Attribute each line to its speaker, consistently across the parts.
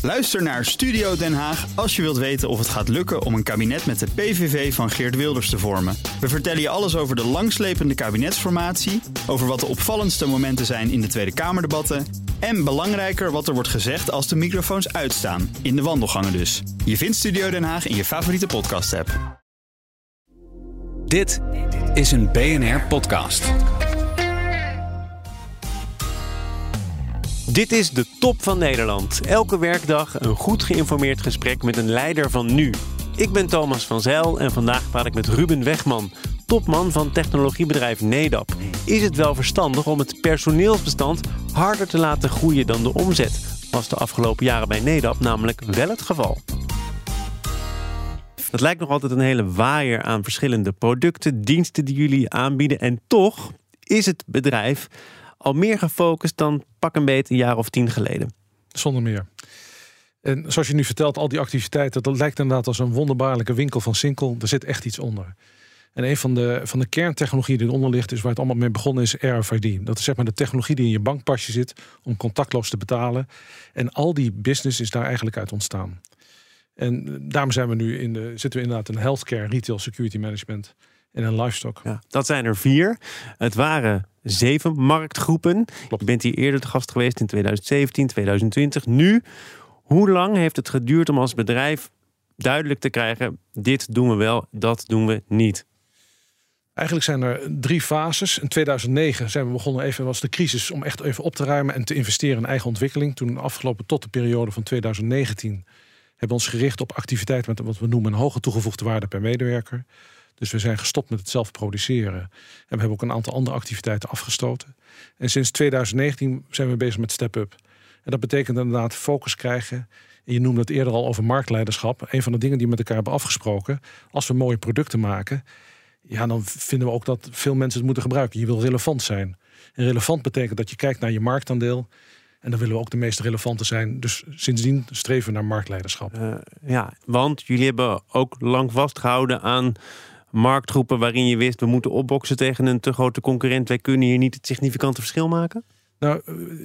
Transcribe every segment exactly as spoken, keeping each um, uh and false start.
Speaker 1: Luister naar Studio Den Haag als je wilt weten of het gaat lukken om een kabinet met de P V V van Geert Wilders te vormen. We vertellen je alles over de langslepende kabinetsformatie, over wat de opvallendste momenten zijn in de Tweede Kamerdebatten en belangrijker wat er wordt gezegd als de microfoons uitstaan, in de wandelgangen dus. Je vindt Studio Den Haag in je favoriete podcast-app.
Speaker 2: Dit is een B N R-podcast.
Speaker 3: Dit is de top van Nederland. Elke werkdag een goed geïnformeerd gesprek met een leider van nu. Ik ben Thomas van Zijl en vandaag praat ik met Ruben Wegman, topman van technologiebedrijf Nedap. Is het wel verstandig om het personeelsbestand harder te laten groeien dan de omzet? Was de afgelopen jaren bij Nedap namelijk wel het geval. Het lijkt nog altijd een hele waaier aan verschillende producten, diensten die jullie aanbieden. En toch is het bedrijf al meer gefocust dan pak een beet een jaar of tien geleden.
Speaker 4: Zonder meer. En zoals je nu vertelt, al die activiteiten, dat lijkt inderdaad als een wonderbaarlijke winkel van Sinkel. Er zit echt iets onder. En een van de, van de kerntechnologieën die eronder ligt, is waar het allemaal mee begonnen is, R F I D. Dat is zeg maar de technologie die in je bankpasje zit om contactloos te betalen. En al die business is daar eigenlijk uit ontstaan. En daarom zijn we nu in de, zitten we inderdaad in healthcare, retail, security management en in livestock.
Speaker 3: Ja, dat zijn er vier. Het waren zeven marktgroepen.
Speaker 4: Klopt.
Speaker 3: Je bent hier eerder te gast geweest in twintig zeventien, twintig twintig. Nu, hoe lang heeft het geduurd om als bedrijf duidelijk te krijgen, dit doen we wel, dat doen we niet?
Speaker 4: Eigenlijk zijn er drie fases. In tweeduizend negen zijn we begonnen, even was de crisis, om echt even op te ruimen en te investeren in eigen ontwikkeling. Toen afgelopen tot de periode van twintig negentien hebben we ons gericht op activiteiten met wat we noemen een hoge toegevoegde waarde per medewerker. Dus we zijn gestopt met het zelf produceren. En we hebben ook een aantal andere activiteiten afgestoten. En sinds twintig negentien zijn we bezig met step-up. En dat betekent inderdaad focus krijgen. En je noemde het eerder al over marktleiderschap. Een van de dingen die we met elkaar hebben afgesproken, als we mooie producten maken, ja, dan vinden we ook dat veel mensen het moeten gebruiken. Je wil relevant zijn. En relevant betekent dat je kijkt naar je marktaandeel. En dan willen we ook de meest relevante zijn. Dus sindsdien streven we naar marktleiderschap.
Speaker 3: Uh, ja, want jullie hebben ook lang vastgehouden aan marktgroepen waarin je wist, we moeten opboksen tegen een te grote concurrent. Wij kunnen hier niet het significante verschil maken?
Speaker 4: Nou,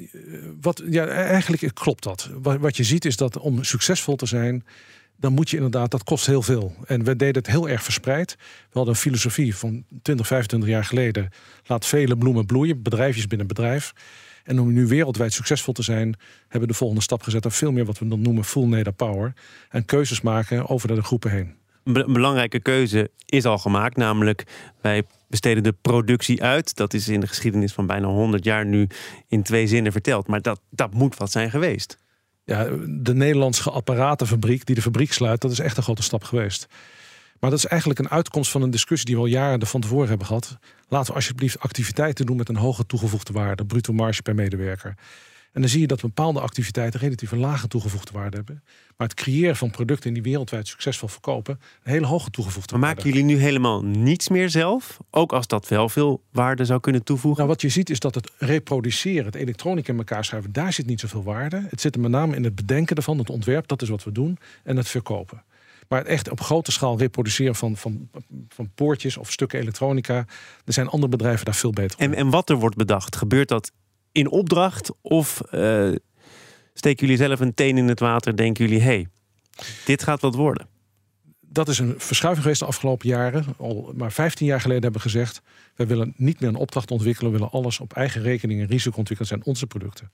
Speaker 4: wat, ja, eigenlijk klopt dat. Wat, wat je ziet is dat om succesvol te zijn, dan moet je inderdaad, dat kost heel veel. En we deden het heel erg verspreid. We hadden een filosofie van twintig, vijfentwintig jaar geleden. Laat vele bloemen bloeien, bedrijfjes binnen bedrijf. En om nu wereldwijd succesvol te zijn, hebben we de volgende stap gezet aan veel meer wat we dan noemen full Nedap power. En keuzes maken over de groepen heen.
Speaker 3: Een belangrijke keuze is al gemaakt, namelijk wij besteden de productie uit. Dat is in de geschiedenis van bijna honderd jaar nu in twee zinnen verteld. Maar dat, dat moet wat zijn geweest.
Speaker 4: Ja, de Nederlandse apparatenfabriek die de fabriek sluit, dat is echt een grote stap geweest. Maar dat is eigenlijk een uitkomst van een discussie die we al jaren van tevoren hebben gehad. Laten we alsjeblieft activiteiten doen met een hoge toegevoegde waarde, bruto marge per medewerker. En dan zie je dat bepaalde activiteiten relatief een lage toegevoegde waarde hebben. Maar het creëren van producten die wereldwijd succesvol verkopen, een hele hoge toegevoegde
Speaker 3: maar
Speaker 4: waarde.
Speaker 3: Maken jullie nu helemaal niets meer zelf? Ook als dat wel veel waarde zou kunnen toevoegen?
Speaker 4: Nou, wat je ziet is dat het reproduceren, het elektronica in elkaar schuiven, daar zit niet zoveel waarde. Het zit er met name in het bedenken ervan, het ontwerp, dat is wat we doen, en het verkopen. Maar echt op grote schaal reproduceren van, van, van poortjes of stukken elektronica, er zijn andere bedrijven daar veel beter op.
Speaker 3: En, en wat er wordt bedacht, gebeurt dat in opdracht? Of uh, steken jullie zelf een teen in het water, denken jullie, hé, hey, dit gaat wat worden?
Speaker 4: Dat is een verschuiving geweest de afgelopen jaren. Al maar vijftien jaar geleden hebben we gezegd, wij willen niet meer een opdracht ontwikkelen, we willen alles op eigen rekening en risico ontwikkelen, zijn onze producten.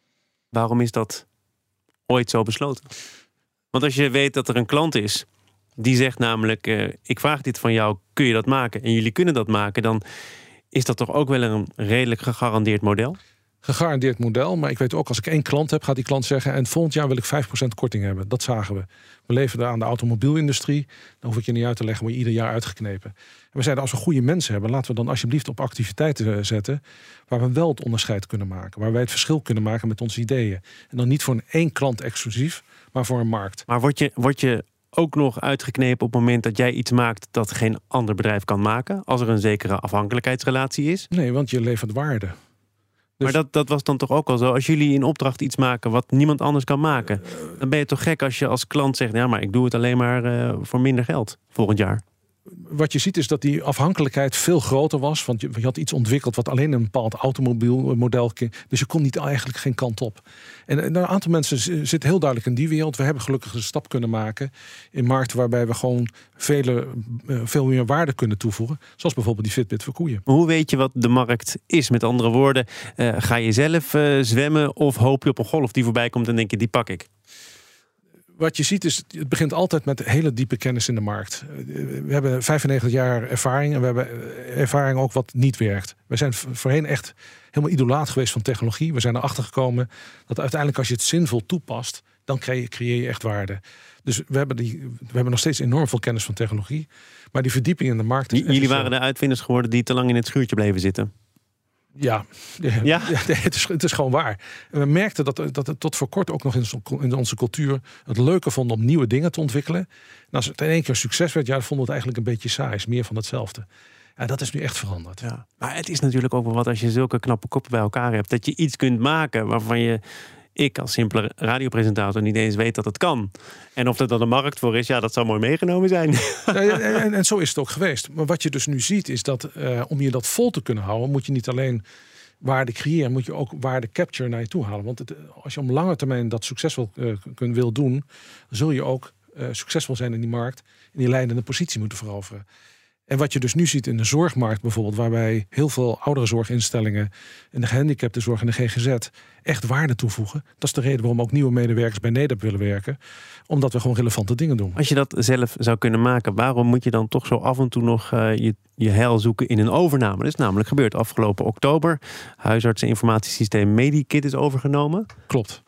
Speaker 3: Waarom is dat ooit zo besloten? Want als je weet dat er een klant is die zegt namelijk, uh, ik vraag dit van jou, kun je dat maken? En jullie kunnen dat maken, dan is dat toch ook wel een redelijk gegarandeerd model?
Speaker 4: Gegarandeerd model, maar ik weet ook, als ik één klant heb, gaat die klant zeggen, en volgend jaar wil ik vijf procent korting hebben. Dat zagen we. We leveren aan de automobielindustrie. Dan hoef ik je niet uit te leggen, word je ieder jaar uitgeknepen. En we zeiden, als we goede mensen hebben, laten we dan alsjeblieft op activiteiten zetten waar we wel het onderscheid kunnen maken. Waar wij het verschil kunnen maken met onze ideeën. En dan niet voor een één klant exclusief, maar voor een markt.
Speaker 3: Maar word je, word je ook nog uitgeknepen op het moment dat jij iets maakt dat geen ander bedrijf kan maken? Als er een zekere afhankelijkheidsrelatie is?
Speaker 4: Nee, want je levert waarde. Dus,
Speaker 3: maar dat, dat was dan toch ook al zo? Als jullie in opdracht iets maken wat niemand anders kan maken, dan ben je toch gek als je als klant zegt, ja, maar ik doe het alleen maar uh, voor minder geld volgend jaar.
Speaker 4: Wat je ziet is dat die afhankelijkheid veel groter was. Want je, je had iets ontwikkeld wat alleen een bepaald automobielmodel... Dus je kon niet eigenlijk geen kant op. En, en een aantal mensen zitten heel duidelijk in die wereld. We hebben gelukkig een stap kunnen maken in markten waarbij we gewoon vele, veel meer waarde kunnen toevoegen. Zoals bijvoorbeeld die Fitbit voor koeien.
Speaker 3: Hoe weet je wat de markt is? Met andere woorden, uh, ga je zelf uh, zwemmen of hoop je op een golf die voorbij komt en denk je, die pak ik?
Speaker 4: Wat je ziet is, het begint altijd met hele diepe kennis in de markt. We hebben vijfennegentig jaar ervaring en we hebben ervaring ook wat niet werkt. We zijn voorheen echt helemaal idolaat geweest van technologie. We zijn erachter gekomen dat uiteindelijk als je het zinvol toepast, dan creëer je echt waarde. Dus we hebben, die, we hebben nog steeds enorm veel kennis van technologie. Maar die verdieping in de markt... Is
Speaker 3: Jullie waren de uitvinders geworden die te lang in het schuurtje bleven zitten.
Speaker 4: Ja, ja? ja het, is, het is gewoon waar. En we merkten dat, dat het tot voor kort ook nog in onze cultuur het leuke vonden om nieuwe dingen te ontwikkelen. En als het in één keer succes werd, ja, dan vonden we het eigenlijk een beetje saai. Is meer van hetzelfde. Ja, dat is nu echt veranderd.
Speaker 3: Ja. Maar het is natuurlijk ook wel wat als je zulke knappe koppen bij elkaar hebt. Dat je iets kunt maken waarvan je... ik als simpele radiopresentator niet eens weet dat het kan. En of er dan een markt voor is, ja, dat zou mooi meegenomen zijn.
Speaker 4: Ja, en, en zo is het ook geweest. Maar wat je dus nu ziet is dat uh, om je dat vol te kunnen houden, moet je niet alleen waarde creëren, moet je ook waarde capture naar je toe halen. Want het, als je op lange termijn dat succesvol uh, kun, wil doen, zul je ook uh, succesvol zijn in die markt en die leidende positie moeten veroveren. En wat je dus nu ziet in de zorgmarkt bijvoorbeeld, waarbij heel veel ouderenzorginstellingen en de gehandicaptenzorg en de G G Z echt waarde toevoegen. Dat is de reden waarom ook nieuwe medewerkers bij Nedap willen werken. Omdat we gewoon relevante dingen doen.
Speaker 3: Als je dat zelf zou kunnen maken, waarom moet je dan toch zo af en toe nog uh, je, je heil zoeken in een overname? Dat is namelijk gebeurd afgelopen oktober. Huisartseninformatiesysteem Medikit is overgenomen.
Speaker 4: Klopt.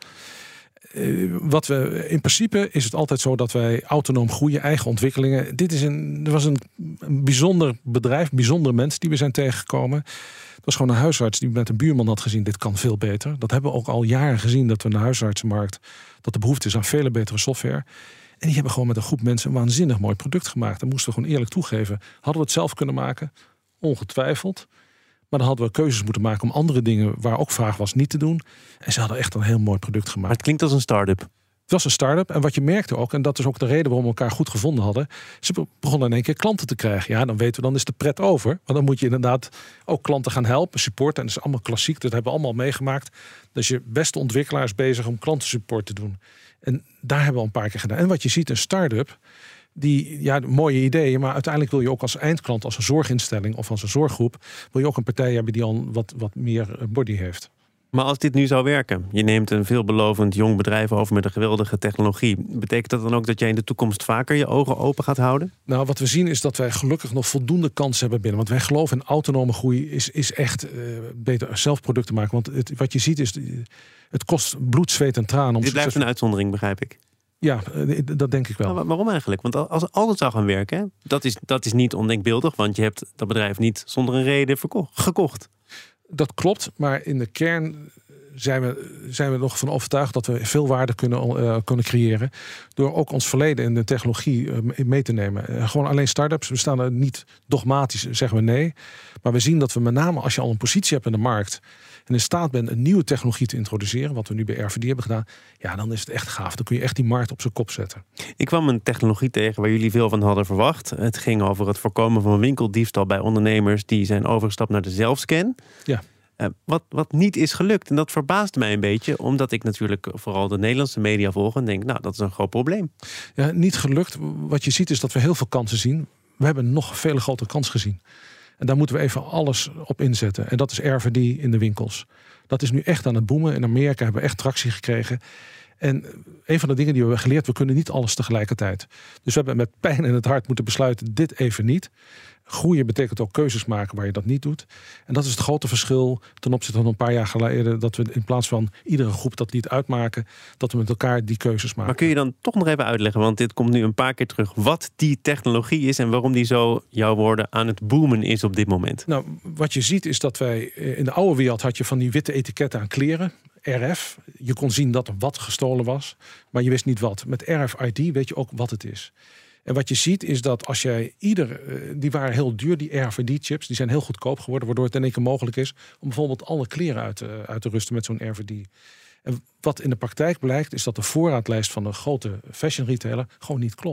Speaker 4: Uh, wat we in principe is het altijd zo dat wij autonoom groeien, eigen ontwikkelingen. Dit is een, er was een, een bijzonder bedrijf, bijzondere mensen die we zijn tegengekomen. Het was gewoon een huisarts die met een buurman had gezien, dit kan veel beter. Dat hebben we ook al jaren gezien, dat we in de huisartsenmarkt, dat de behoefte is aan veel betere software. En die hebben gewoon met een groep mensen een waanzinnig mooi product gemaakt. Dat moesten we gewoon eerlijk toegeven. Hadden we het zelf kunnen maken? Ongetwijfeld. Maar dan hadden we keuzes moeten maken om andere dingen waar ook vraag was niet te doen. En ze hadden echt een heel mooi product gemaakt.
Speaker 3: Maar het klinkt als een start-up.
Speaker 4: Het was een start-up. En wat je merkte ook, en dat is ook de reden waarom we elkaar goed gevonden hadden. Ze begonnen in één keer klanten te krijgen. Ja, dan weten we, dan is de pret over. Want dan moet je inderdaad ook klanten gaan helpen, supporten. En dat is allemaal klassiek. Dat hebben we allemaal meegemaakt. Dus je beste ontwikkelaar is bezig om klantensupport te doen. En daar hebben we al een paar keer gedaan. En wat je ziet, een start-up, die, ja, mooie ideeën, maar uiteindelijk wil je ook als eindklant, als een zorginstelling of als een zorggroep, wil je ook een partij hebben die al wat, wat meer body heeft.
Speaker 3: Maar als dit nu zou werken, je neemt een veelbelovend jong bedrijf over met een geweldige technologie, betekent dat dan ook dat jij in de toekomst vaker je ogen open gaat houden?
Speaker 4: Nou, wat we zien is dat wij gelukkig nog voldoende kansen hebben binnen. Want wij geloven in autonome groei is, is echt uh, beter zelf producten maken. Want het, wat je ziet is, het kost bloed, zweet en tranen. Om
Speaker 3: dit blijft een uitzondering, begrijp ik.
Speaker 4: Ja, dat denk ik wel.
Speaker 3: Maar waarom eigenlijk? Want als het altijd zou gaan werken, hè, dat is, dat is niet ondenkbeeldig, want je hebt dat bedrijf niet zonder een reden verkocht, gekocht.
Speaker 4: Dat klopt, maar in de kern zijn we, zijn we nog van overtuigd dat we veel waarde kunnen, uh, kunnen creëren. Door ook ons verleden in de technologie uh, mee te nemen. Uh, gewoon alleen start-ups, we staan er niet dogmatisch, zeggen we nee. Maar we zien dat we met name als je al een positie hebt in de markt en in staat bent een nieuwe technologie te introduceren, wat we nu bij R V D hebben gedaan, ja, dan is het echt gaaf. Dan kun je echt die markt op zijn kop zetten.
Speaker 3: Ik kwam een technologie tegen waar jullie veel van hadden verwacht. Het ging over het voorkomen van winkeldiefstal bij ondernemers die zijn overgestapt naar de zelfscan.
Speaker 4: Ja.
Speaker 3: Uh, wat, wat niet is gelukt. En dat verbaast mij een beetje, omdat ik natuurlijk vooral de Nederlandse media volg en denk, nou, dat is een groot probleem.
Speaker 4: Ja, niet gelukt. Wat je ziet is dat we heel veel kansen zien. We hebben nog veel grotere kans gezien. En daar moeten we even alles op inzetten. En dat is R V D in de winkels. Dat is nu echt aan het boomen. In Amerika hebben we echt tractie gekregen. En een van de dingen die we hebben geleerd, we kunnen niet alles tegelijkertijd. Dus we hebben met pijn in het hart moeten besluiten, dit even niet. Groeien betekent ook keuzes maken waar je dat niet doet. En dat is het grote verschil ten opzichte van een paar jaar geleden, dat we in plaats van iedere groep dat liet uitmaken, dat we met elkaar die keuzes maken.
Speaker 3: Maar kun je dan toch nog even uitleggen, want dit komt nu een paar keer terug, wat die technologie is en waarom die zo, jouw woorden, aan het boomen is op dit moment?
Speaker 4: Nou, wat je ziet is dat wij, in de oude wereld had je van die witte etiketten aan kleren, R F. Je kon zien dat er wat gestolen was, maar je wist niet wat. Met R F I D weet je ook wat het is. En wat je ziet is dat als jij ieder, die waren heel duur, die R F I D-chips, die zijn heel goedkoop geworden, waardoor het in één keer mogelijk is om bijvoorbeeld alle kleren uit, uit te rusten met zo'n R F I D. En wat in de praktijk blijkt, is dat de voorraadlijst van een grote fashion retailer gewoon niet klopt.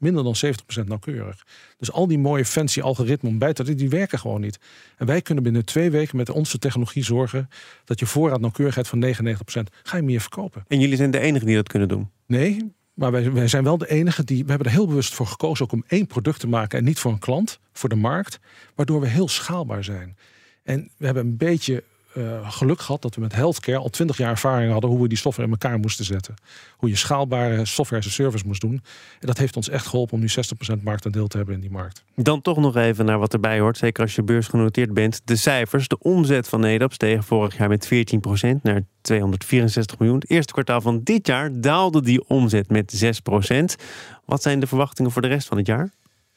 Speaker 4: minder dan zeventig procent nauwkeurig. Dus al die mooie fancy algoritmen om bij te houden, die werken gewoon niet. En wij kunnen binnen twee weken met onze technologie zorgen dat je voorraad nauwkeurigheid van negenennegentig procent ga je meer verkopen.
Speaker 3: En jullie zijn de enigen die dat kunnen doen?
Speaker 4: Nee, maar wij, wij zijn wel de enige die... We hebben er heel bewust voor gekozen ook om één product te maken en niet voor een klant, voor de markt, waardoor we heel schaalbaar zijn. En we hebben een beetje uh, geluk gehad dat we met healthcare al twintig jaar ervaring hadden hoe we die software in elkaar moesten zetten. Hoe je schaalbare software as a service moest doen. En dat heeft ons echt geholpen om nu zestig procent marktaandeel te hebben in die markt.
Speaker 3: Dan toch nog even naar wat erbij hoort, zeker als je beursgenoteerd bent. De cijfers, de omzet van Nedap steeg vorig jaar met veertien procent naar tweehonderdvierenzestig miljoen. Het eerste kwartaal van dit jaar daalde die omzet met zes procent. Wat zijn de verwachtingen voor de rest van het jaar?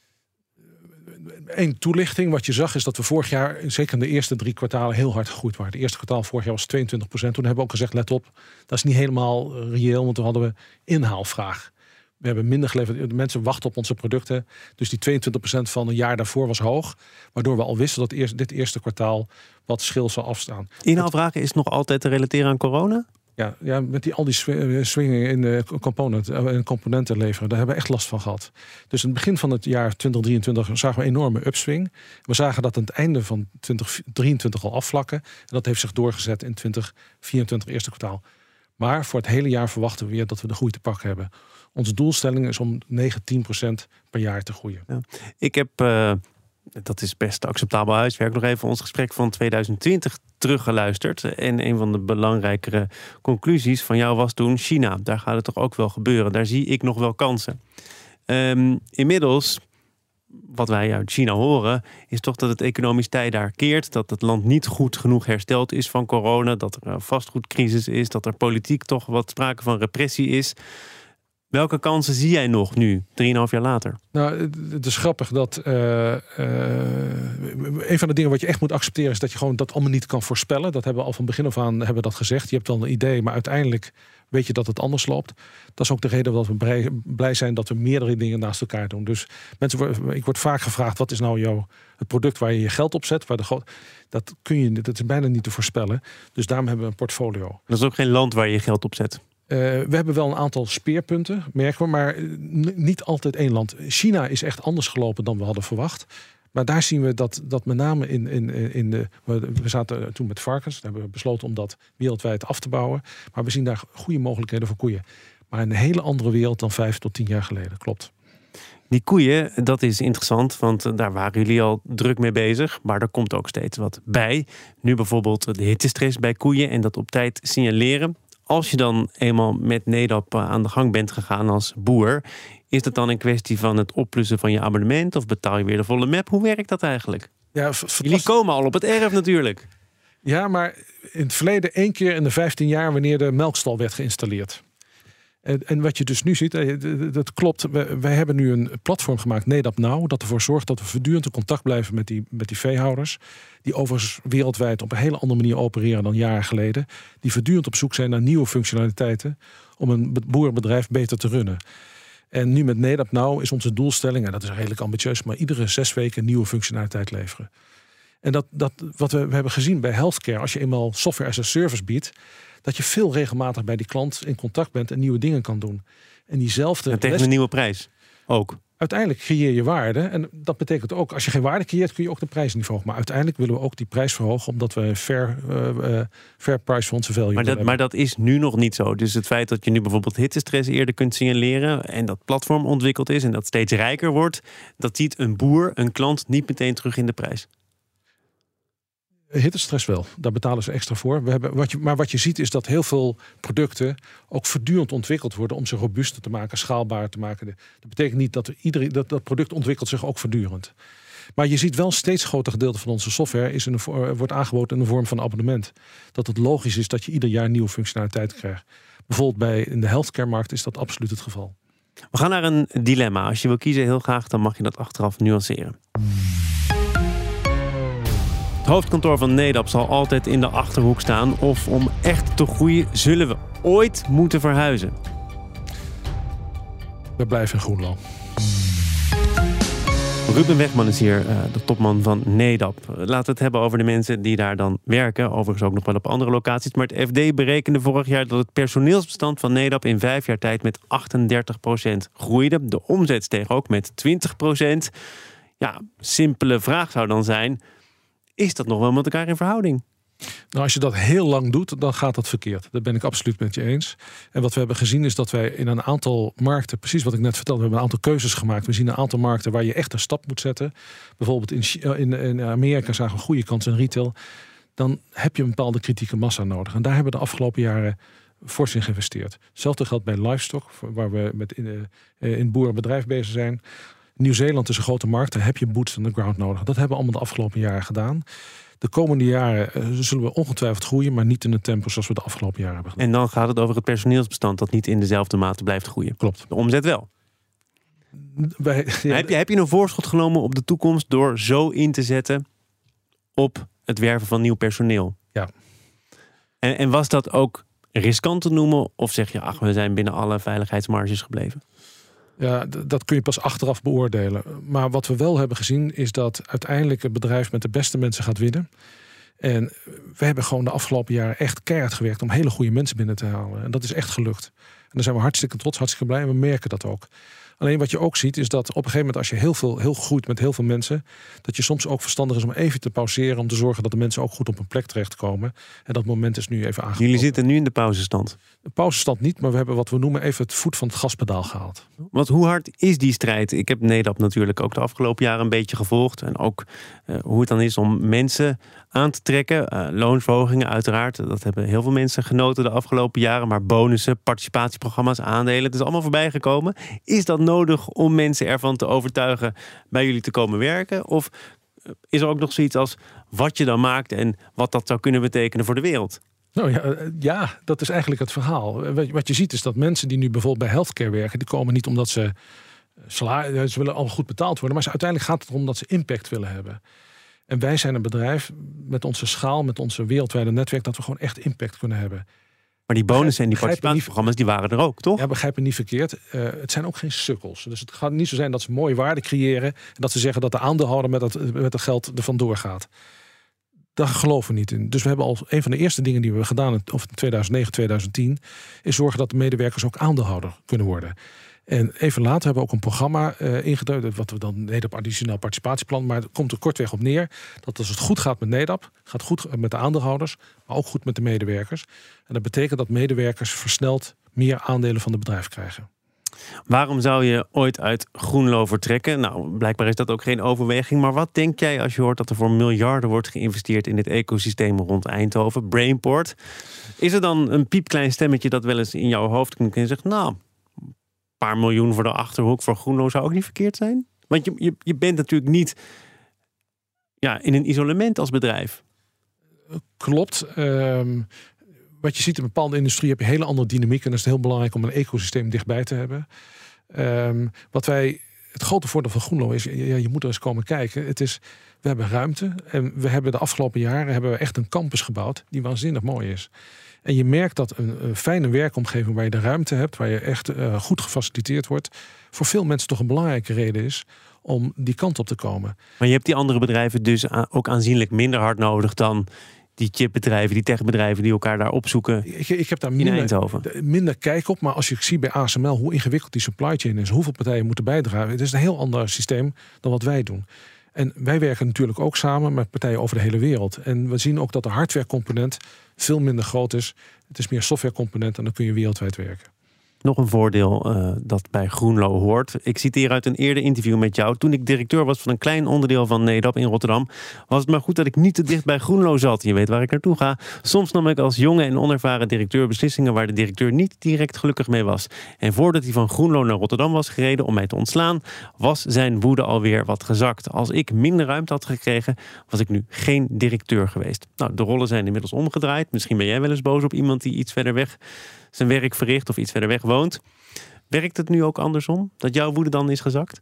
Speaker 4: Eén toelichting. Wat je zag is dat we vorig jaar, zeker in de eerste drie kwartalen, heel hard gegroeid waren. Het eerste kwartaal vorig jaar was tweeëntwintig procent. Toen hebben we ook gezegd, let op, dat is niet helemaal reëel, want toen hadden we inhaalvraag. We hebben minder geleverd. De mensen wachten op onze producten. Dus die tweeëntwintig procent van een jaar daarvoor was hoog. Waardoor we al wisten dat eerst, dit eerste kwartaal wat schil zal afstaan.
Speaker 3: Inhaalvragen is nog altijd te relateren aan corona?
Speaker 4: Ja, ja, met die, al die swingen in de component, in componenten leveren, daar hebben we echt last van gehad. Dus in het begin van het jaar twintig drieëntwintig zagen we een enorme upswing. We zagen dat aan het einde van twintig drieëntwintig al afvlakken. En dat heeft zich doorgezet in twintig vierentwintig eerste kwartaal. Maar voor het hele jaar verwachten we weer dat we de groei te pakken hebben. Onze doelstelling is om negen, tien procent per jaar te groeien.
Speaker 3: Ja. Ik heb... Uh... Dat is best acceptabel huiswerk. Nog even ons gesprek van tweeduizend twintig teruggeluisterd. En een van de belangrijkere conclusies van jou was toen China. Daar gaat het toch ook wel gebeuren. Daar zie ik nog wel kansen. Um, inmiddels, wat wij uit China horen, is toch dat het economisch tij daar keert. Dat het land niet goed genoeg hersteld is van corona. Dat er een vastgoedcrisis is. Dat er politiek toch wat sprake van repressie is. Welke kansen zie jij nog nu, drieënhalf jaar later?
Speaker 4: Nou, het is grappig dat uh, uh, een van de dingen wat je echt moet accepteren is dat je gewoon dat allemaal niet kan voorspellen. Dat hebben we al van begin af aan hebben we dat gezegd. Je hebt wel een idee, maar uiteindelijk weet je dat het anders loopt. Dat is ook de reden dat we blij zijn dat we meerdere dingen naast elkaar doen. Dus mensen, ik word vaak gevraagd, wat is nou jouw het product waar je je geld op zet? Waar de gro- dat kun je, dat is bijna niet te voorspellen. Dus daarom hebben we een portfolio.
Speaker 3: Dat is ook geen land waar je je geld op zet.
Speaker 4: Uh, we hebben wel een aantal speerpunten, merken we, maar n- niet altijd één land. China is echt anders gelopen dan we hadden verwacht. Maar daar zien we dat, dat met name in, in, in de... We zaten toen met varkens, daar hebben we besloten om dat wereldwijd af te bouwen. Maar we zien daar goede mogelijkheden voor koeien. Maar een hele andere wereld dan vijf tot tien jaar geleden, klopt.
Speaker 3: Die koeien, dat is interessant, want daar waren jullie al druk mee bezig. Maar er komt ook steeds wat bij. Nu bijvoorbeeld de hittestress bij koeien en dat op tijd signaleren. Als je dan eenmaal met Nedap aan de gang bent gegaan als boer, is het dan een kwestie van het oplussen van je abonnement of betaal je weer de volle map? Hoe werkt dat eigenlijk?
Speaker 4: Ja,
Speaker 3: jullie komen al op het erf natuurlijk.
Speaker 4: Ja, maar in het verleden één keer in de vijftien jaar wanneer de melkstal werd geïnstalleerd. En, en wat je dus nu ziet, dat klopt. Wij hebben nu een platform gemaakt, Nedap Now, dat ervoor zorgt dat we voortdurend in contact blijven met die, met die veehouders. Die overigens wereldwijd op een hele andere manier opereren dan jaren geleden. Die voortdurend op zoek zijn naar nieuwe functionaliteiten om een boerenbedrijf beter te runnen. En nu met Nedap Now is onze doelstelling, en dat is redelijk ambitieus, maar iedere zes weken nieuwe functionaliteit leveren. En dat, dat wat we, we hebben gezien bij healthcare, als je eenmaal software as a service biedt, dat je veel regelmatig bij die klant in contact bent en nieuwe dingen kan doen. En diezelfde.
Speaker 3: En tegen les... een nieuwe prijs ook.
Speaker 4: Uiteindelijk creëer je waarde. En dat betekent ook, als je geen waarde creëert, kun je ook de prijs niet verhogen. Maar uiteindelijk willen we ook die prijs verhogen, omdat we een fair, uh, uh, fair price voor onze value
Speaker 3: maar dat,
Speaker 4: hebben.
Speaker 3: Maar dat is nu nog niet zo. Dus het feit dat je nu bijvoorbeeld hittestress eerder kunt signaleren en dat platform ontwikkeld is en dat steeds rijker wordt, dat ziet een boer, een klant niet meteen terug in de prijs.
Speaker 4: Hittestress wel, daar betalen ze extra voor. We hebben, wat je, maar wat je ziet is dat heel veel producten ook voortdurend ontwikkeld worden om ze robuuster te maken, schaalbaar te maken. Dat betekent niet dat, iedereen, dat dat product ontwikkelt zich ook voortdurend. Maar je ziet wel steeds groter gedeelte van onze software is in een, wordt aangeboden in de vorm van een abonnement. Dat het logisch is dat je ieder jaar nieuwe functionaliteit krijgt. Bijvoorbeeld bij in de healthcare markt is dat absoluut het geval.
Speaker 3: We gaan naar een dilemma. Als je wil kiezen heel graag, dan mag je dat achteraf nuanceren. Het hoofdkantoor van Nedap zal altijd in de Achterhoek staan. Of om echt te groeien, zullen we ooit moeten verhuizen?
Speaker 4: We blijven in Groenlo.
Speaker 3: Ruben Wegman is hier, uh, de topman van Nedap. Laten we het hebben over de mensen die daar dan werken. Overigens ook nog wel op andere locaties. Maar het F D berekende vorig jaar dat het personeelsbestand van Nedap in vijf jaar tijd met achtendertig procent groeide. De omzet steeg ook met twintig procent. Ja, simpele vraag zou dan zijn, is dat nog wel met elkaar in verhouding?
Speaker 4: Nou, als je dat heel lang doet, dan gaat dat verkeerd. Dat ben ik absoluut met je eens. En wat we hebben gezien is dat wij in een aantal markten, precies wat ik net vertelde, we hebben een aantal keuzes gemaakt. We zien een aantal markten waar je echt een stap moet zetten. Bijvoorbeeld in, in, in Amerika zagen we goede kansen in retail. Dan heb je een bepaalde kritieke massa nodig. En daar hebben we de afgelopen jaren fors in geïnvesteerd. Hetzelfde geldt bij livestock, waar we met in, in boerenbedrijf bezig zijn. Nieuw-Zeeland is een grote markt, daar heb je boots on the ground nodig. Dat hebben we allemaal de afgelopen jaren gedaan. De komende jaren uh, zullen we ongetwijfeld groeien, maar niet in het tempo zoals we de afgelopen jaren hebben gedaan.
Speaker 3: En dan gaat het over het personeelsbestand dat niet in dezelfde mate blijft groeien.
Speaker 4: Klopt.
Speaker 3: De omzet wel.
Speaker 4: Wij, ja,
Speaker 3: heb, je, heb je een voorschot genomen op de toekomst door zo in te zetten op het werven van nieuw personeel?
Speaker 4: Ja.
Speaker 3: En, en was dat ook riskant te noemen? Of zeg je, ach, we zijn binnen alle veiligheidsmarges gebleven?
Speaker 4: Ja, d- dat kun je pas achteraf beoordelen. Maar wat we wel hebben gezien is dat uiteindelijk het bedrijf met de beste mensen gaat winnen. En we hebben gewoon de afgelopen jaren echt keihard gewerkt om hele goede mensen binnen te halen. En dat is echt gelukt. En daar zijn we hartstikke trots, hartstikke blij en we merken dat ook. Alleen wat je ook ziet is dat op een gegeven moment als je heel veel heel groeit met heel veel mensen, dat je soms ook verstandig is om even te pauzeren om te zorgen dat de mensen ook goed op een plek terechtkomen. En dat moment is nu even aangekomen.
Speaker 3: Jullie zitten nu in de pauzestand.
Speaker 4: De pauzestand niet, maar we hebben wat we noemen even het voet van het gaspedaal gehaald.
Speaker 3: Want hoe hard is die strijd? Ik heb Nedap natuurlijk ook de afgelopen jaren een beetje gevolgd. En ook uh, hoe het dan is om mensen aan te trekken. Uh, loonsverhogingen uiteraard. Dat hebben heel veel mensen genoten de afgelopen jaren. Maar bonussen, participatieprogramma's, aandelen. Het is allemaal voorbij gekomen. Is dat nodig om mensen ervan te overtuigen bij jullie te komen werken? Of is er ook nog zoiets als wat je dan maakt en wat dat zou kunnen betekenen voor de wereld?
Speaker 4: Nou ja, ja, dat is eigenlijk het verhaal. Wat je ziet is dat mensen die nu bijvoorbeeld bij healthcare werken, die komen niet omdat ze salaris, ze willen allemaal goed betaald worden, maar ze, uiteindelijk gaat het erom dat ze impact willen hebben. En wij zijn een bedrijf met onze schaal, met onze wereldwijde netwerk, dat we gewoon echt impact kunnen hebben.
Speaker 3: Maar die bonussen en die participatieprogramma's, die waren er ook, toch?
Speaker 4: Ja, begrijp me niet verkeerd. Uh, het zijn ook geen sukkels. Dus het gaat niet zo zijn dat ze mooie waarde creëren en dat ze zeggen dat de aandeelhouder met het, met het geld er vandoor gaat. Daar geloven we niet in. Dus we hebben al een van de eerste dingen die we hebben gedaan in tweeduizend negen, tweeduizend tien, is zorgen dat de medewerkers ook aandeelhouder kunnen worden. En even later hebben we ook een programma uh, ingeduid, wat we dan Nedap additioneel participatieplan, maar het komt er kortweg op neer dat als het goed gaat met Nedap, gaat goed met de aandeelhouders, maar ook goed met de medewerkers. En dat betekent dat medewerkers versneld meer aandelen van het bedrijf krijgen.
Speaker 3: Waarom zou je ooit uit Groenlo vertrekken? Nou, blijkbaar is dat ook geen overweging. Maar wat denk jij als je hoort dat er voor miljarden wordt geïnvesteerd in dit ecosysteem rond Eindhoven, Brainport? Is er dan een piepklein stemmetje dat wel eens in jouw hoofd kan en zegt, nou, een paar miljoen voor de Achterhoek voor Groenlo zou ook niet verkeerd zijn? Want je, je, je bent natuurlijk niet ja, in een isolement als bedrijf.
Speaker 4: Klopt. Um... Wat je ziet in een bepaalde industrie heb je een hele andere dynamiek. En dat is heel belangrijk om een ecosysteem dichtbij te hebben. Um, wat wij, het grote voordeel van Groenlo is, ja, je moet er eens komen kijken. Het is, we hebben ruimte. En we hebben de afgelopen jaren hebben we echt een campus gebouwd die waanzinnig mooi is. En je merkt dat een, een fijne werkomgeving waar je de ruimte hebt, waar je echt uh, goed gefaciliteerd wordt, voor veel mensen toch een belangrijke reden is om die kant op te komen.
Speaker 3: Maar je hebt die andere bedrijven dus ook aanzienlijk minder hard nodig dan die chipbedrijven, die techbedrijven die elkaar daar opzoeken.
Speaker 4: Ik, ik heb daar
Speaker 3: in
Speaker 4: minder,
Speaker 3: Eindhoven.
Speaker 4: minder kijk op, maar als je ziet bij A S M L hoe ingewikkeld die supply chain is, hoeveel partijen moeten bijdragen, het is een heel ander systeem dan wat wij doen. En wij werken natuurlijk ook samen met partijen over de hele wereld. En we zien ook dat de hardwarecomponent veel minder groot is. Het is meer softwarecomponent en dan kun je wereldwijd werken.
Speaker 3: Nog een voordeel uh, dat bij Groenlo hoort. Ik citeer uit een eerder interview met jou. Toen ik directeur was van een klein onderdeel van Nedap in Rotterdam, was het maar goed dat ik niet te dicht bij Groenlo zat. Je weet waar ik naartoe ga. Soms nam ik als jonge en onervaren directeur beslissingen waar de directeur niet direct gelukkig mee was. En voordat hij van Groenlo naar Rotterdam was gereden om mij te ontslaan, was zijn woede alweer wat gezakt. Als ik minder ruimte had gekregen, was ik nu geen directeur geweest. Nou, de rollen zijn inmiddels omgedraaid. Misschien ben jij wel eens boos op iemand die iets verder weg zijn werk verricht of iets verder weg woont. Werkt het nu ook andersom? Dat jouw woede dan is gezakt?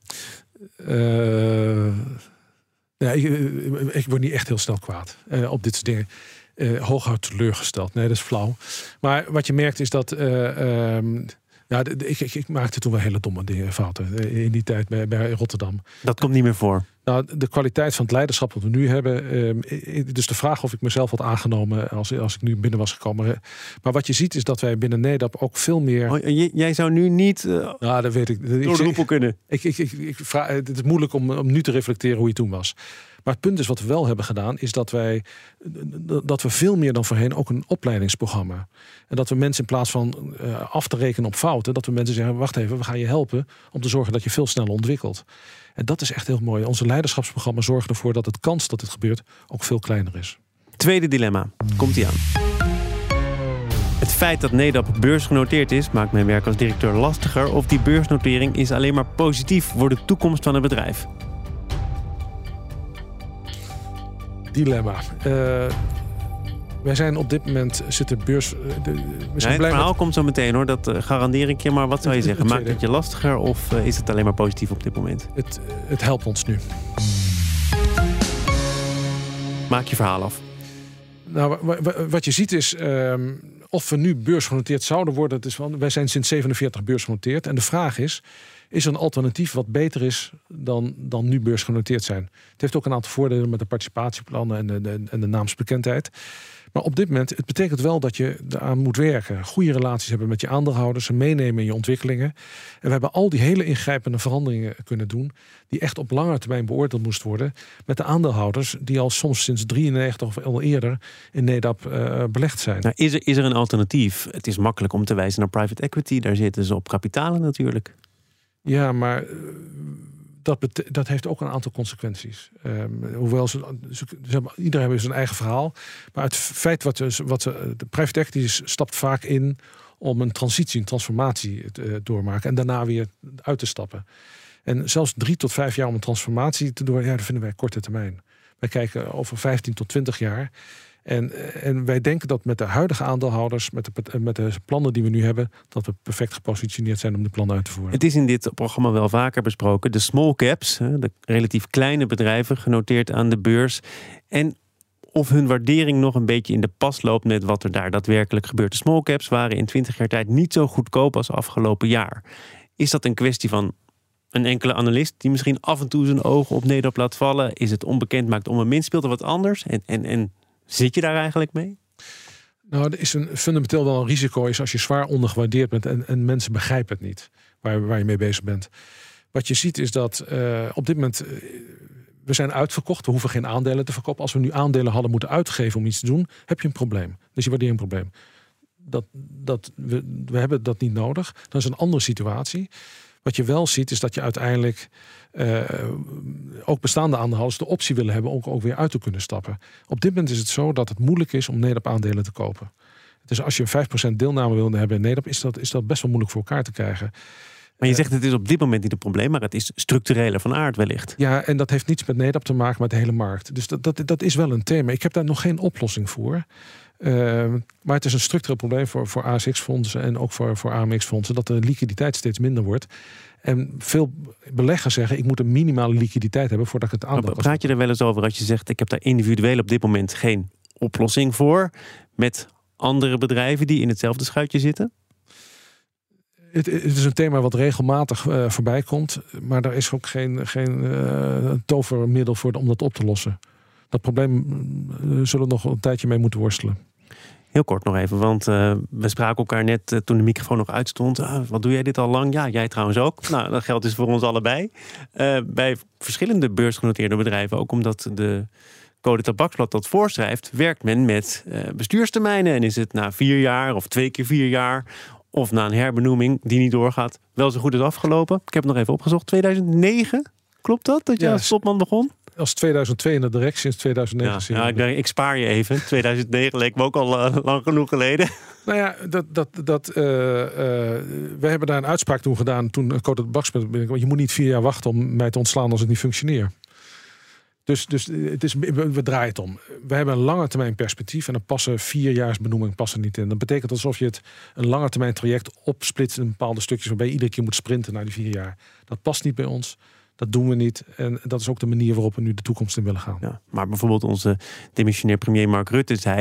Speaker 4: Uh, ja, ik, ik word niet echt heel snel kwaad uh, op dit soort dingen. Uh, hooguit teleurgesteld. Nee, dat is flauw. Maar wat je merkt is dat Uh, um, Ja, de, de, ik, ik, ik maakte toen wel hele domme dingen, fouten in die tijd bij, bij Rotterdam.
Speaker 3: Dat komt niet meer voor.
Speaker 4: Nou, de kwaliteit van het leiderschap dat we nu hebben. Eh, dus de vraag of ik mezelf had aangenomen als, als ik nu binnen was gekomen. Maar wat je ziet is dat wij binnen NEDAP ook veel meer...
Speaker 3: Oh, j- jij zou nu niet uh,
Speaker 4: ja, dat weet ik.
Speaker 3: door de hoepel kunnen.
Speaker 4: Ik, ik, ik, ik vraag, het is moeilijk om, om nu te reflecteren hoe je toen was. Maar het punt is wat we wel hebben gedaan, is dat wij dat we veel meer dan voorheen ook een opleidingsprogramma. En dat we mensen in plaats van uh, af te rekenen op fouten, dat we mensen zeggen, wacht even, we gaan je helpen om te zorgen dat je veel sneller ontwikkelt. En dat is echt heel mooi. Onze leiderschapsprogramma zorgen ervoor dat het kans dat dit gebeurt ook veel kleiner is.
Speaker 3: Tweede dilemma. Komt-ie aan. Het feit dat NEDAP beursgenoteerd is, maakt mijn werk als directeur lastiger. Of die beursnotering is alleen maar positief voor de toekomst van het bedrijf.
Speaker 4: Dilemma. Uh, wij zijn op dit moment zitten beurs. Uh, de, we zijn
Speaker 3: nee,
Speaker 4: blij
Speaker 3: het verhaal
Speaker 4: met...
Speaker 3: komt zo meteen hoor. Dat uh, garandeer ik je. Maar wat zou je zeggen? Maakt het je lastiger of uh, is het alleen maar positief op dit moment?
Speaker 4: Het, het helpt ons nu.
Speaker 3: Maak je verhaal af.
Speaker 4: Nou, wat je ziet is, um, of we nu beursgenoteerd zouden worden. Het is van, wij zijn sinds zevenenveertig beursgenoteerd. En de vraag is, is er een alternatief wat beter is dan, dan nu beursgenoteerd zijn? Het heeft ook een aantal voordelen met de participatieplannen en de, de, en de naamsbekendheid. Maar op dit moment, het betekent wel dat je eraan moet werken. Goede relaties hebben met je aandeelhouders, ze meenemen in je ontwikkelingen. En we hebben al die hele ingrijpende veranderingen kunnen doen, die echt op lange termijn beoordeeld moesten worden, met de aandeelhouders die al soms sinds drieënnegentig of al eerder in NEDAP uh, belegd zijn.
Speaker 3: Nou, is, er, is er een alternatief? Het is makkelijk om te wijzen naar private equity. Daar zitten ze op kapitalen natuurlijk.
Speaker 4: Ja, maar dat, bet- dat heeft ook een aantal consequenties. Um, hoewel ze, ze, ze hebben, iedereen heeft zijn eigen verhaal. Maar het feit wat, ze, wat ze, de private equity stapt vaak in om een transitie, een transformatie te doormaken en daarna weer uit te stappen. En zelfs drie tot vijf jaar om een transformatie te doen, ja, dat vinden wij korte termijn. Wij kijken over vijftien tot twintig jaar. En, en wij denken dat met de huidige aandeelhouders, met de, met de plannen die we nu hebben, dat we perfect gepositioneerd zijn om de plannen uit te voeren.
Speaker 3: Het is in dit programma wel vaker besproken. De small caps, de relatief kleine bedrijven, genoteerd aan de beurs. En of hun waardering nog een beetje in de pas loopt met wat er daar daadwerkelijk gebeurt. De small caps waren in twintig jaar tijd niet zo goedkoop als afgelopen jaar. Is dat een kwestie van een enkele analist die misschien af en toe zijn ogen op NEDAP laat vallen? Is het onbekend maakt om een min? Speelt er wat anders? En, en, en zit je daar eigenlijk mee?
Speaker 4: Nou, er is een fundamenteel wel een risico is als je zwaar ondergewaardeerd bent en, en mensen begrijpen het niet waar, waar je mee bezig bent. Wat je ziet is dat uh, op dit moment uh, we zijn uitverkocht. We hoeven geen aandelen te verkopen. Als we nu aandelen hadden moeten uitgeven om iets te doen, heb je een probleem. Dus je waardering een probleem. Dat, dat, we, we hebben dat niet nodig. Dat is een andere situatie. Wat je wel ziet is dat je uiteindelijk uh, ook bestaande aandeelhouders de optie willen hebben om ook, ook weer uit te kunnen stappen. Op dit moment is het zo dat het moeilijk is om NEDAP aandelen te kopen. Dus als je een vijf procent deelname wil hebben in NEDAP, is dat, is dat best wel moeilijk voor elkaar te krijgen.
Speaker 3: Maar je zegt het is op dit moment niet een probleem, maar het is structureler van aard wellicht.
Speaker 4: Ja, en dat heeft niets met NEDAP te maken, maar de hele markt. Dus dat, dat, dat is wel een thema. Ik heb daar nog geen oplossing voor. Uh, maar het is een structureel probleem voor, voor A S X-fondsen en ook voor, voor A M X-fondsen, dat de liquiditeit steeds minder wordt. En veel beleggers zeggen, ik moet een minimale liquiditeit hebben voordat ik het aandeel kan.
Speaker 3: Praat je er wel eens over als je zegt, ik heb daar individueel op dit moment geen oplossing voor, met andere bedrijven die in hetzelfde schuitje zitten?
Speaker 4: Het, het is een thema wat regelmatig uh, voorbij komt, maar daar is ook geen, geen uh, tovermiddel voor om dat op te lossen. Dat probleem uh, zullen we nog een tijdje mee moeten worstelen.
Speaker 3: Heel kort nog even, want uh, we spraken elkaar net uh, toen de microfoon nog uitstond. Uh, wat doe jij dit al lang? Ja, jij trouwens ook. Nou, dat geldt dus voor ons allebei. Uh, bij verschillende beursgenoteerde bedrijven, ook omdat de Code Tabaksblad dat voorschrijft, werkt men met uh, bestuurstermijnen. En is het na vier jaar of twee keer vier jaar of na een herbenoeming die niet doorgaat, wel zo goed is afgelopen. Ik heb het nog even opgezocht. tweeduizend negen, klopt dat? Dat je
Speaker 4: ja,
Speaker 3: als topman begon?
Speaker 4: Als tweeduizend twee in de directie, sinds tweeduizend negen.
Speaker 3: Ja, ja, ik, denk, ik spaar je even. tweeduizend negen leek me ook al uh, lang genoeg geleden.
Speaker 4: Nou ja, dat, dat, dat, uh, uh, wij hebben daar een uitspraak toen gedaan. Toen Code Tabaksblad, want je moet niet vier jaar wachten om mij te ontslaan als ik niet functioneer. Dus, dus het is, we, we draaien het om. We hebben een lange termijn perspectief en dan passen vierjaarsbenoeming passen niet in. Dat betekent alsof je het een lange termijn traject opsplitst in bepaalde stukjes waarbij je iedere keer moet sprinten naar die vier jaar. Dat past niet bij ons. Dat doen we niet. En dat is ook de manier waarop we nu de toekomst in willen gaan.
Speaker 3: Ja, maar bijvoorbeeld onze demissionair premier Mark Rutte zei,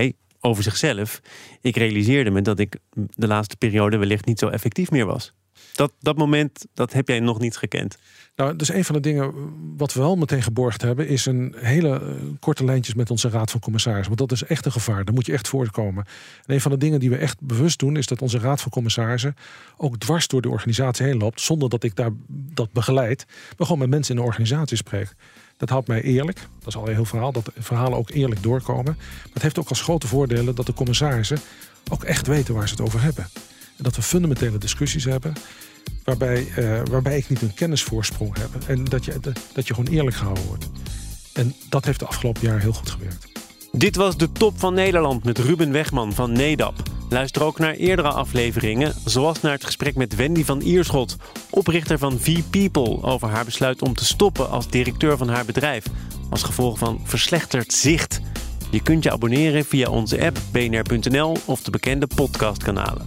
Speaker 3: over zichzelf. Ik realiseerde me dat ik de laatste periode wellicht niet zo effectief meer was. Dat, dat moment, dat heb jij nog niet gekend.
Speaker 4: Nou, dus een van de dingen wat we wel meteen geborgd hebben, is een hele uh, korte lijntjes met onze raad van commissarissen. Want dat is echt een gevaar. Daar moet je echt voorkomen. En een van de dingen die we echt bewust doen, is dat onze raad van commissarissen ook dwars door de organisatie heen loopt, zonder dat ik daar dat begeleid, maar gewoon met mensen in de organisatie spreek. Dat houdt mij eerlijk. Dat is al een heel verhaal. Dat de verhalen ook eerlijk doorkomen. Maar het heeft ook als grote voordelen dat de commissarissen ook echt weten waar ze het over hebben. En dat we fundamentele discussies hebben, waarbij, uh, waarbij ik niet een kennisvoorsprong heb. En dat je, dat je gewoon eerlijk gehouden wordt. En dat heeft de afgelopen jaren heel goed gewerkt.
Speaker 3: Dit was de Top van Nederland met Ruben Wegman van Nedap. Luister ook naar eerdere afleveringen, zoals naar het gesprek met Wendy van Ierschot, oprichter van V-People, over haar besluit om te stoppen als directeur van haar bedrijf, als gevolg van verslechterd zicht. Je kunt je abonneren via onze app b n r punt n l of de bekende podcastkanalen.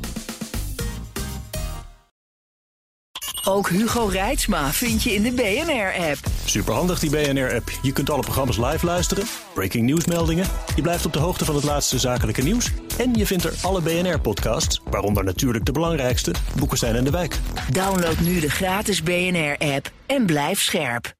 Speaker 5: Ook Hugo Reitsma vind je in de B N R-app.
Speaker 6: Superhandig die B N R-app. Je kunt alle programma's live luisteren, breaking nieuwsmeldingen. Je blijft op de hoogte van het laatste zakelijke nieuws. En je vindt er alle B N R-podcasts, waaronder natuurlijk de belangrijkste, Boekestein en de Wijk.
Speaker 5: Download nu de gratis B N R-app en blijf scherp.